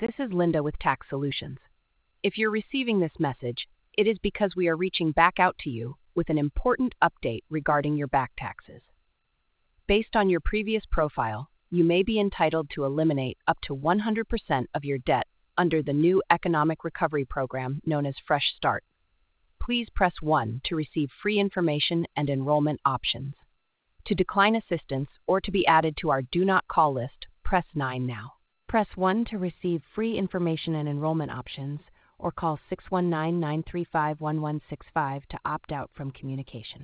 This is Linda with Tax Solutions. If you're receiving this message, it is because we are reaching back out to you with an important update regarding your back taxes. Based on your previous profile, you may be entitled to eliminate up to 100% of your debt under the new Economic Recovery Program known as Fresh Start. Please press 1 to receive free information and enrollment options. To decline assistance or to be added to our Do Not Call list, press 9 now. Press 1 to receive free information and enrollment options, or call 619-935-1165 to opt out from communication.